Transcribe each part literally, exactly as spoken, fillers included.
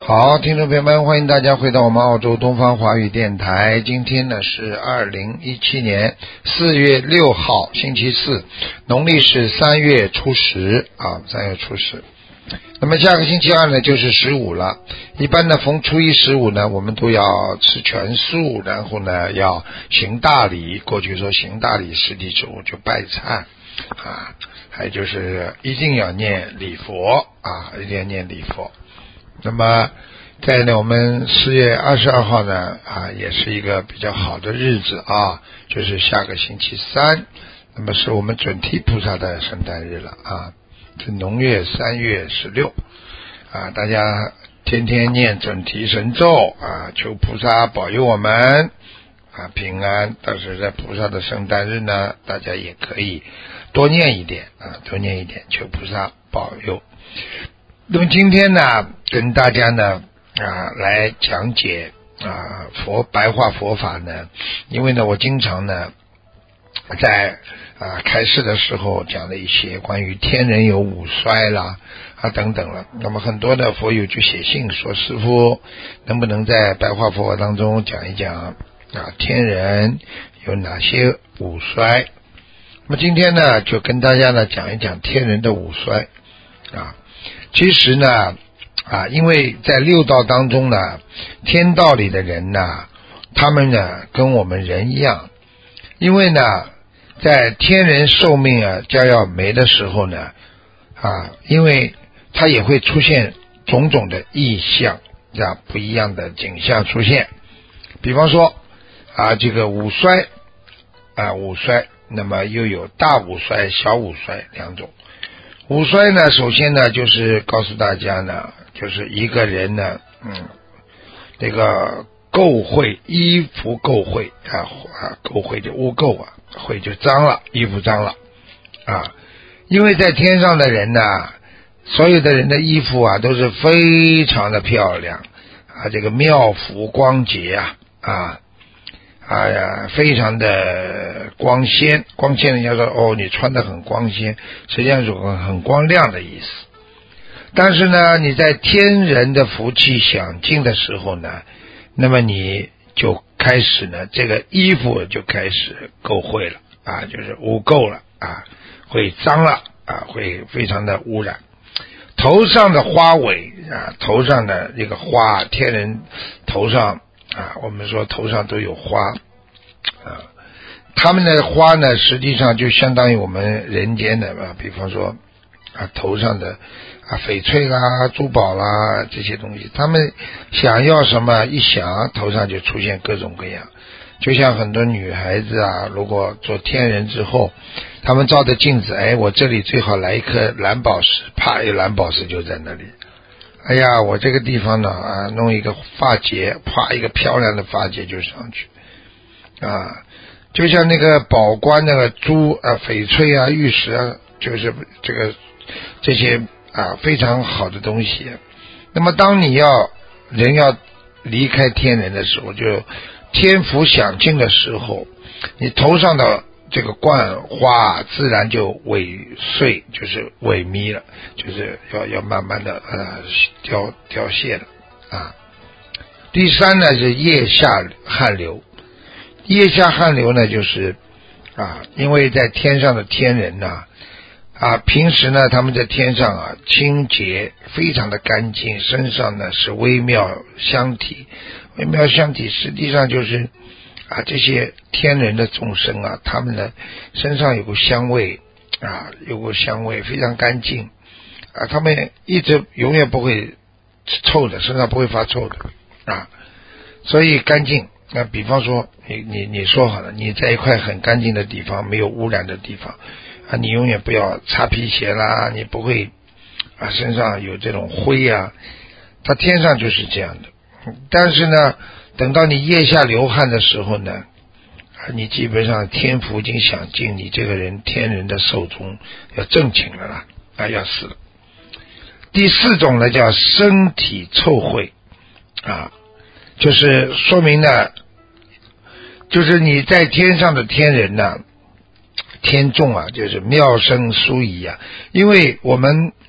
好，听众朋友们，欢迎大家回到我们澳洲东方华语电台。今天呢是二零一七年四月六号，星期四，农历是三月初十啊，三月初十。那么下个星期二呢就是十五了。一般呢逢初一十五呢，我们都要吃全素，然后呢要行大礼。过去说行大礼，实际上就拜忏啊，还有就是一定要念礼佛啊，一定要念礼佛。那么在呢我们四月二十二号呢啊，也是一个比较好的日子啊，就是下个星期三，那么是我们准提菩萨的圣诞日了啊，是农月三月十六啊，大家天天念准提神咒啊，求菩萨保佑我们啊平安。但是在菩萨的圣诞日呢，大家也可以多念一点啊，多念一点，求菩萨保佑。那么今天呢跟大家呢啊来讲解啊佛白话佛法呢，因为呢我经常呢在啊开示的时候讲了一些关于天人有五衰啦啊等等了，那么很多的佛友就写信说，师父能不能在白话佛法当中讲一讲啊天人有哪些五衰。那么今天呢就跟大家呢讲一讲天人的五衰啊。其实呢啊，因为在六道当中呢，天道里的人呢，他们呢跟我们人一样，因为呢在天人寿命啊将要没的时候呢啊，因为它也会出现种种的异象啊，不一样的景象出现。比方说啊这个五衰啊五衰，那么又有大五衰小五衰两种。五衰呢，首先呢就是告诉大家呢，就是一个人呢嗯这个垢秽，衣服垢秽啊啊垢秽就污垢啊，秽就脏了，衣服脏了啊。因为在天上的人呢，所有的人的衣服啊都是非常的漂亮啊，这个妙服光洁啊啊哎呀，非常的光鲜，光鲜人家说哦，你穿得很光鲜，实际上是很光亮的意思。但是呢，你在天人的福气享尽的时候呢，那么你就开始呢，这个衣服就开始垢秽了啊，就是污垢了啊，会脏了啊，会非常的污染。头上的花尾啊，头上的这个花，天人头上啊，我们说头上都有花啊，他们的花呢实际上就相当于我们人间的啊，比方说啊头上的啊翡翠啦、珠宝啦这些东西，他们想要什么一想，头上就出现各种各样。就像很多女孩子啊，如果做天人之后，他们照着镜子，哎，我这里最好来一颗蓝宝石，啪，一蓝宝石就在那里。哎呀，我这个地方呢啊，弄一个发结，啪，一个漂亮的发结就上去啊，就像那个宝冠那个珠啊、翡翠啊、玉石啊，就是这个这些啊非常好的东西。那么当你要人要离开天人的时候，就天福享尽的时候，你头上的这个冠花自然就萎碎，就是萎靡了，就是要要慢慢的呃凋凋谢了啊。第三呢是腋下汗流，腋下汗流呢就是啊，因为在天上的天人呢啊，平时呢他们在天上啊清洁非常的干净，身上呢是微妙香体，微妙香体实际上就是啊，这些天人的众生啊，他们的身上有个香味啊，有个香味非常干净啊，他们一直永远不会臭的，身上不会发臭的啊，所以干净。那比方说你你你说好了，你在一块很干净的地方，没有污染的地方啊，你永远不要擦皮鞋啦，你不会啊身上有这种灰啊，它天上就是这样的。但是呢等到你腋下流汗的时候呢，你基本上天福已经享尽，你这个人天人的寿终要正寝了啦，啊要死了。第四种呢叫身体臭秽啊，就是说明呢，就是你在天上的天人呢，天众啊，就是妙声殊仪啊，因为我们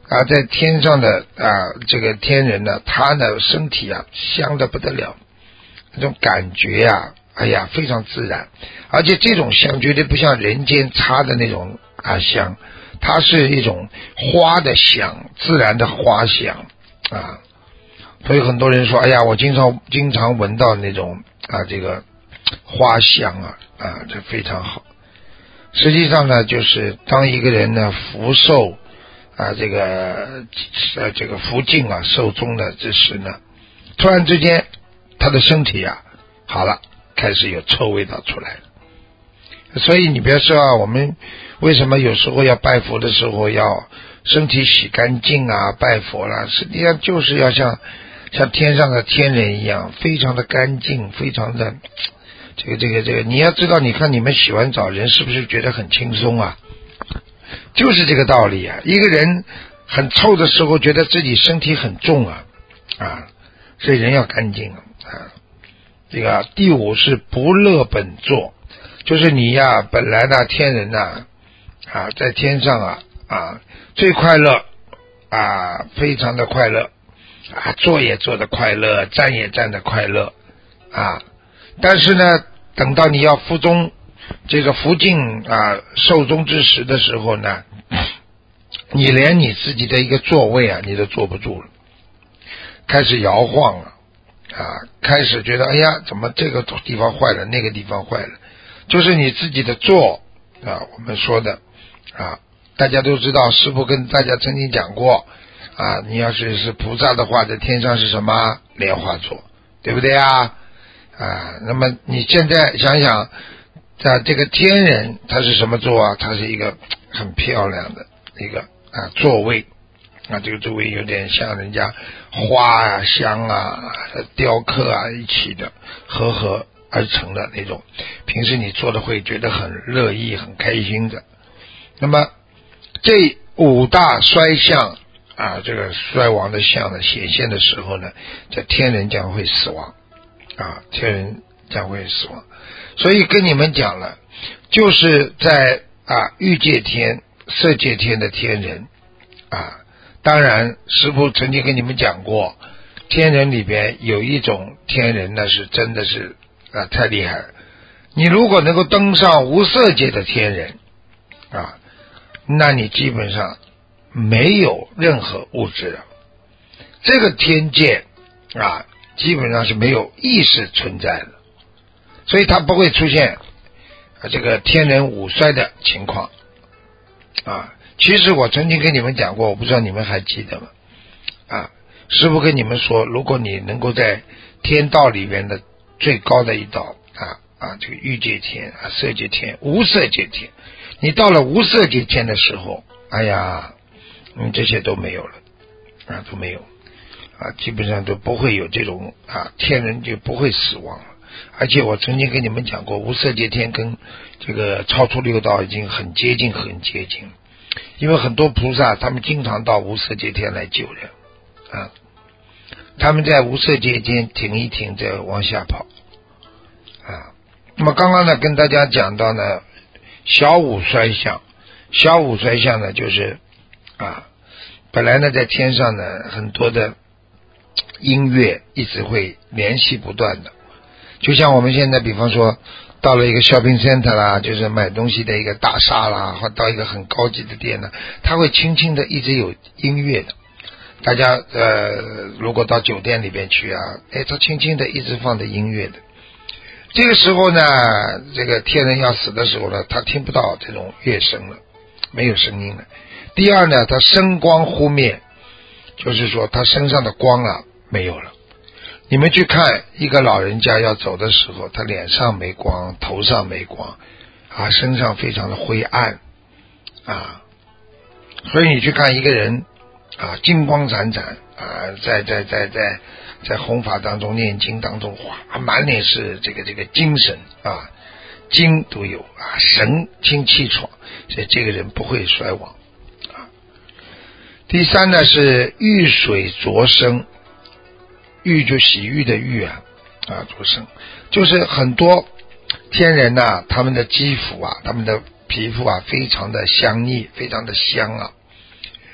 啊，在天上的啊这个天人呢，他的身体啊香的不得了，那种感觉啊，哎呀非常自然，而且这种香绝对不像人间插的那种啊香，它是一种花的香，自然的花香啊。所以很多人说，哎呀，我经常经常闻到那种啊这个花香啊啊，这非常好。实际上呢，就是当一个人呢福寿啊这个呃这个福尽啊寿终的之时呢，突然之间他的身体啊好了，开始有臭味道出来了。所以你别说啊，我们为什么有时候要拜佛的时候要身体洗干净啊，拜佛啦，实际上就是要像像天上的天人一样，非常的干净，非常的这个这个这个，你要知道，你看你们洗完澡，人是不是觉得很轻松啊？就是这个道理啊。一个人很臭的时候，觉得自己身体很重啊啊，所以人要干净啊。这个第五是不乐本座，就是你呀，本来呢天人呐啊，在天上啊啊最快乐啊，非常的快乐啊，坐也坐的快乐，站也站的快乐啊。但是呢，等到你要福终这个福尽啊寿终之时的时候呢，你连你自己的一个座位啊，你都坐不住了，开始摇晃了啊，开始觉得哎呀，怎么这个地方坏了，那个地方坏了，就是你自己的座啊，我们说的啊，大家都知道，师父跟大家曾经讲过啊，你要是是菩萨的话，在天上是什么莲花座，对不对啊？啊，那么你现在想想，啊，这个天人他是什么座啊？他是一个很漂亮的一个啊座位啊，这个座位有点像人家花啊、香啊、雕刻啊一起的合合而成的那种，平时你坐的会觉得很乐意、很开心的。那么这五大衰相啊，这个衰亡的相呢显现的时候呢，这天人将会死亡。啊，天人将会死亡，所以跟你们讲了，就是在啊欲界天、色界天的天人啊，当然师父曾经跟你们讲过，天人里边有一种天人呢是真的是啊太厉害了，你如果能够登上无色界的天人啊，那你基本上没有任何物质了，这个天界啊基本上是没有意识存在的，所以它不会出现啊这个天人五衰的情况啊。其实我曾经跟你们讲过，我不知道你们还记得吗？啊，师父跟你们说，如果你能够在天道里面的最高的一道啊啊这个欲界天啊、色界天、无色界天，你到了无色界天的时候，哎呀，嗯，这些都没有了啊，都没有。啊，基本上都不会有这种啊，天人就不会死亡了。而且我曾经跟你们讲过，无色界天跟这个超出六道已经很接近，很接近。因为很多菩萨他们经常到无色界天来救人啊，他们在无色界天停一停，再往下跑啊。那么刚刚呢，跟大家讲到呢，小五衰相，小五衰相呢，就是啊，本来呢在天上呢，很多的音乐一直会联系不断的，就像我们现在比方说到了一个 shopping center 啦，就是买东西的一个大厦啦，或到一个很高级的店呢，它会轻轻的一直有音乐的。大家呃，如果到酒店里边去啊，哎，它轻轻的一直放的音乐的。这个时候呢，这个天人要死的时候呢，他听不到这种乐声了，没有声音了。第二呢，他身光忽灭，就是说他身上的光啊没有了。你们去看一个老人家要走的时候，他脸上没光，头上没光啊，身上非常的灰暗啊，所以你去看一个人啊，金光闪闪啊，在在在在在弘法当中念经当中，哇，满脸是这个这个精神啊，精都有啊，神清气爽，所以这个人不会衰亡啊。第三呢是遇水浊生，浴就洗浴的浴啊啊浊生，就是很多天人呐、啊，他们的肌肤啊，他们的皮肤啊，非常的香腻，非常的香啊。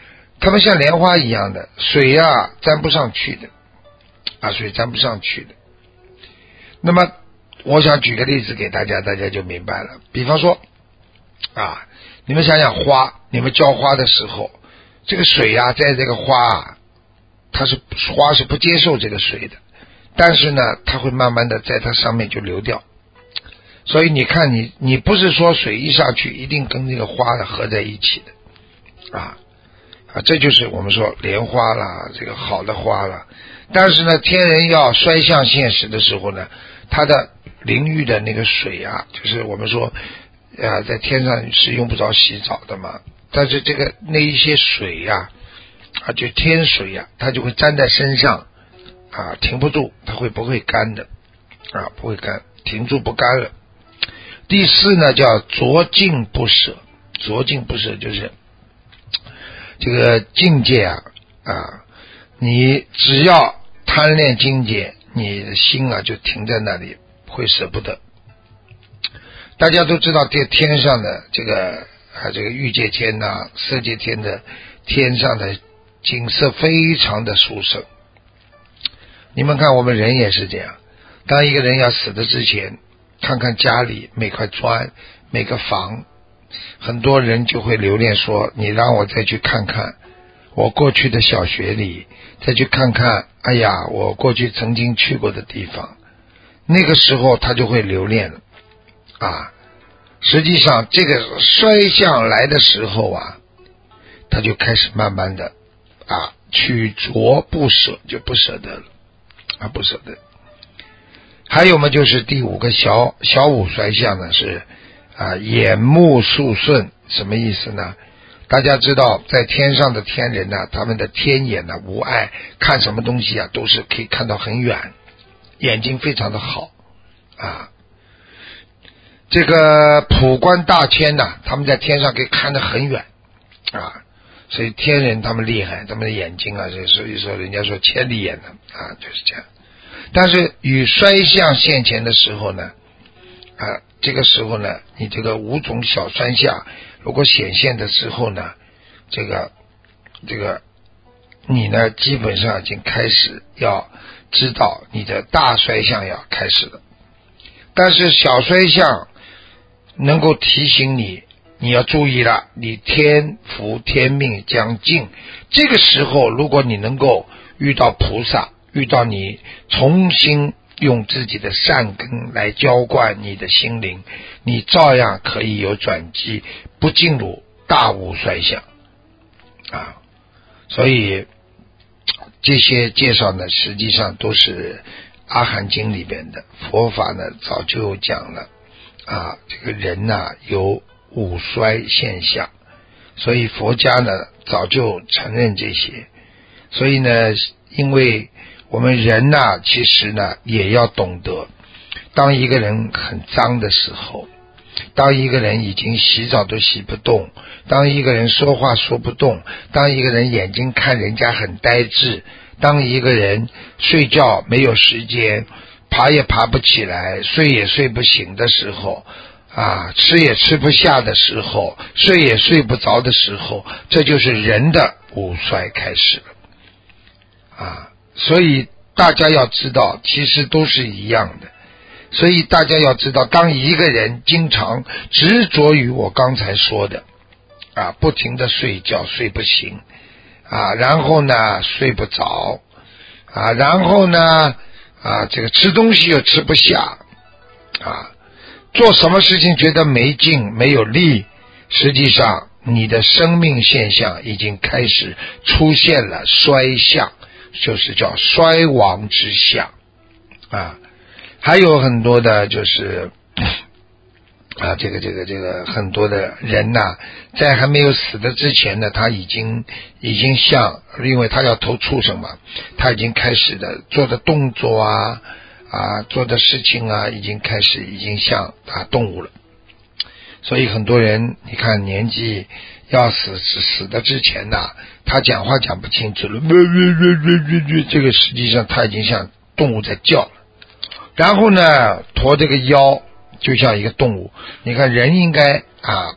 它们像莲花一样的，水啊沾不上去的啊，水沾不上去的。那么我想举个例子给大家，大家就明白了。比方说啊，你们想想花，你们浇花的时候，这个水啊在这个花啊，它是花是不接受这个水的，但是呢它会慢慢的在它上面就流掉。所以你看你你不是说水一上去一定跟这个花的合在一起的啊啊，这就是我们说莲花啦，这个好的花啦。但是呢天人要衰向现实的时候呢，它的淋浴的那个水啊，就是我们说啊在天上是用不着洗澡的嘛，但是这个那一些水呀 啊, 啊就天水呀、啊，它就会沾在身上啊，停不住，它会不会干的啊，不会干，停住不干了。第四呢叫着境不舍，着境不舍就是这个境界啊啊，你只要贪恋境界，你的心啊就停在那里，会舍不得。大家都知道这天上的这个啊这个欲界天呐、色界天的天上的景色非常的殊胜。你们看我们人也是这样，当一个人要死的之前，看看家里每块砖每个房，很多人就会留恋说，你让我再去看看我过去的小学里，再去看看哎呀我过去曾经去过的地方，那个时候他就会留恋了啊。实际上这个衰相来的时候啊，他就开始慢慢的啊取着不舍，就不舍得了啊，不舍得。还有嘛，就是第五个小小五衰相呢，是啊眼目速顺。什么意思呢？大家知道在天上的天人呢、啊，他们的天眼呢、啊、无碍，看什么东西啊都是可以看到很远，眼睛非常的好啊。这个普观大千呢、啊，他们在天上可以看得很远啊，所以天人他们厉害，他们的眼睛啊，所以说人家说千里眼的啊，就是这样。但是与衰相现前的时候呢啊，这个时候呢你这个五种小衰相如果显现的时候呢，这个这个你呢基本上已经开始要知道你的大衰相要开始了。但是小衰相能够提醒你，你要注意了，你天福天命将尽。这个时候如果你能够遇到菩萨，遇到你重新用自己的善根来浇灌你的心灵，你照样可以有转机，不进入大无衰相啊。所以这些介绍呢，实际上都是阿含经里边的。佛法呢早就讲了啊，这个人呐、啊、有五衰现象，所以佛家呢早就承认这些。所以呢，因为我们人呐、啊，其实呢也要懂得，当一个人很脏的时候，当一个人已经洗澡都洗不动，当一个人说话说不动，当一个人眼睛看人家很呆滞，当一个人睡觉没有时间，爬也爬不起来，睡也睡不醒的时候啊，吃也吃不下的时候，睡也睡不着的时候，这就是人的五衰开始了啊。所以大家要知道，其实都是一样的。所以大家要知道，当一个人经常执着于我刚才说的啊，不停的睡觉睡不醒啊，然后呢睡不着啊，然后呢啊这个吃东西又吃不下啊，做什么事情觉得没劲没有力，实际上你的生命现象已经开始出现了衰相，就是叫衰亡之相啊。还有很多的就是啊，这个这个这个很多的人呐、啊，在还没有死的之前呢，他已经已经像，因为他要投畜生嘛，他已经开始的做的动作啊啊做的事情啊，已经开始已经像啊动物了。所以很多人你看年纪要死死死的之前呐、啊，他讲话讲不清楚了，这个实际上他已经像动物在叫了。然后呢，驼这个腰就像一个动物。你看人应该啊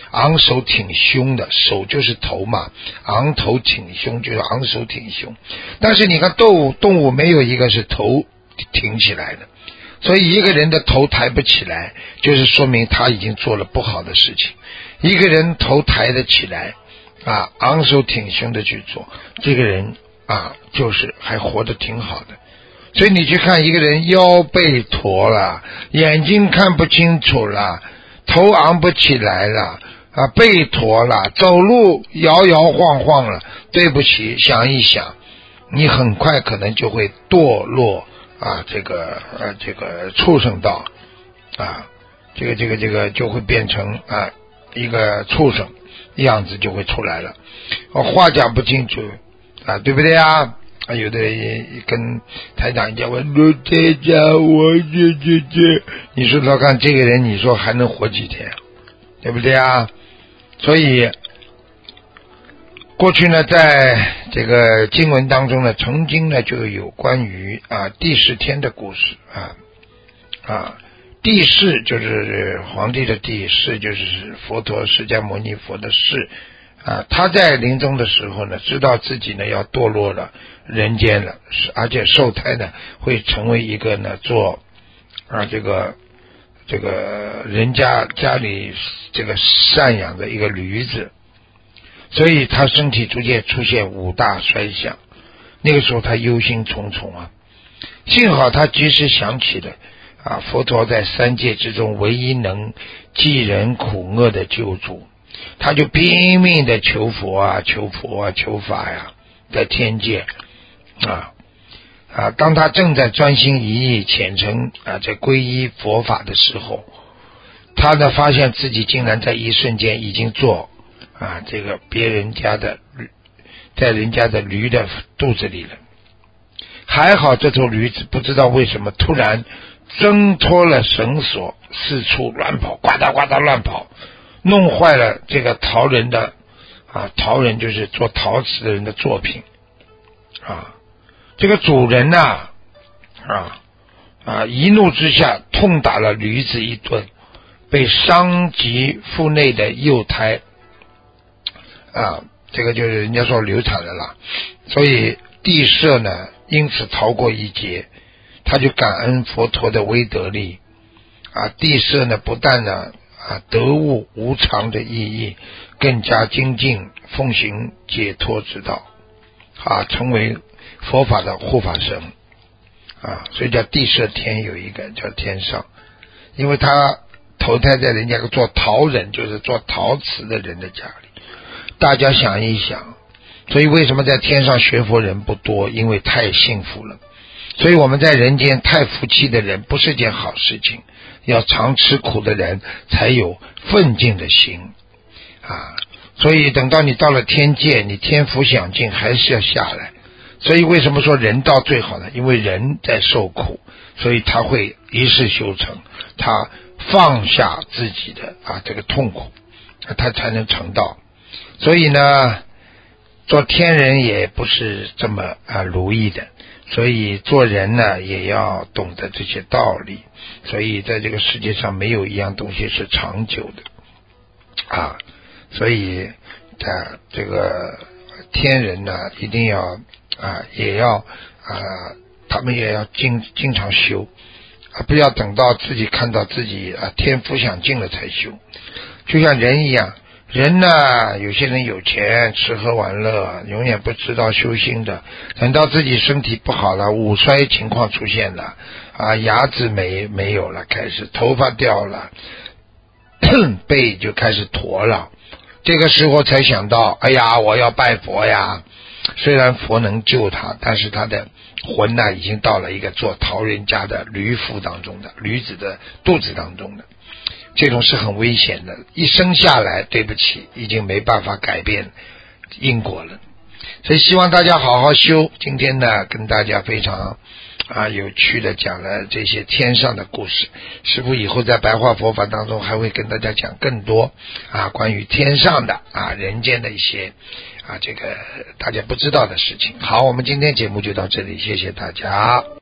昂首挺胸的，手就是头嘛，昂头挺胸就是昂首挺胸。但是你看动物动物没有一个是头挺起来的，所以一个人的头抬不起来，就是说明他已经做了不好的事情。一个人头抬得起来啊，昂首挺胸的去做，这个人啊就是还活得挺好的。所以你去看一个人腰背驼了，眼睛看不清楚了，头昂不起来了啊，背驼了，走路摇摇晃晃了，对不起，想一想，你很快可能就会堕落啊，这个呃这个畜生道啊，这个这个这个就会变成啊一个畜生样子就会出来了，话讲不清楚啊，对不对啊？有的人跟台长讲我罗台长我这这这，你说他看这个人，你说还能活几天，对不对啊？所以过去呢，在这个经文当中呢，曾经呢就有关于啊第十天的故事啊啊，帝释就是皇帝的帝，释就是佛陀释迦牟尼佛的释啊，他在临终的时候呢，知道自己呢要堕落了人间了，而且受胎呢会成为一个呢做啊这个这个人家家里这个赡养的一个驴子，所以他身体逐渐出现五大衰相。那个时候他忧心忡忡啊，幸好他及时想起了啊佛陀在三界之中唯一能济人苦厄的救主，他就拼命的求佛啊求佛啊求法呀，在天界啊啊，当他正在专心一意虔诚啊在皈依佛法的时候，他呢发现自己竟然在一瞬间已经做啊这个别人家的在人家的驴的肚子里了。还好这头驴子不知道为什么突然挣脱了绳索，四处乱跑，呱嗒呱嗒乱跑，弄坏了这个陶人的啊陶人就是做陶瓷的人的作品啊。这个主人呐 啊, 啊啊一怒之下痛打了驴子一顿，被伤及腹内的幼胎啊，这个就是人家说流产了啦。所以帝释呢因此逃过一劫，他就感恩佛陀的威德力啊。帝释呢不但呢啊得悟无常的意义，更加精进奉行解脱之道啊，成为佛法的护法神啊，所以叫帝释天，有一个叫天上，因为他投胎在人家做陶人，就是做陶瓷的人的家里。大家想一想，所以为什么在天上学佛人不多？因为太幸福了。所以我们在人间太福气的人不是件好事情，要常吃苦的人才有奋进的心啊。所以等到你到了天界，你天福享尽还是要下来。所以为什么说人道最好呢？因为人在受苦，所以他会一世修成，他放下自己的啊这个痛苦，他才能成道。所以呢做天人也不是这么啊如意的，所以做人呢也要懂得这些道理。所以在这个世界上没有一样东西是长久的啊，所以啊这个天人呢一定要啊也要啊他们也要经经常修啊，不要等到自己看到自己啊天福享尽了才修。就像人一样，人呢有些人有钱吃喝玩乐，永远不知道修心的，等到自己身体不好了，五衰情况出现了啊，牙齿没没有了，开始头发掉了，背就开始驼了，这个时候才想到，哎呀我要拜佛呀。虽然佛能救他，但是他的魂呢已经到了一个做陶人家的驴腹当中的驴子的肚子当中的，这种是很危险的，一生下来对不起已经没办法改变因果了。所以希望大家好好修。今天呢跟大家非常啊有趣的讲了这些天上的故事，师父以后在白话佛法当中还会跟大家讲更多啊关于天上的啊人间的一些啊这个大家不知道的事情。好，我们今天节目就到这里，谢谢大家。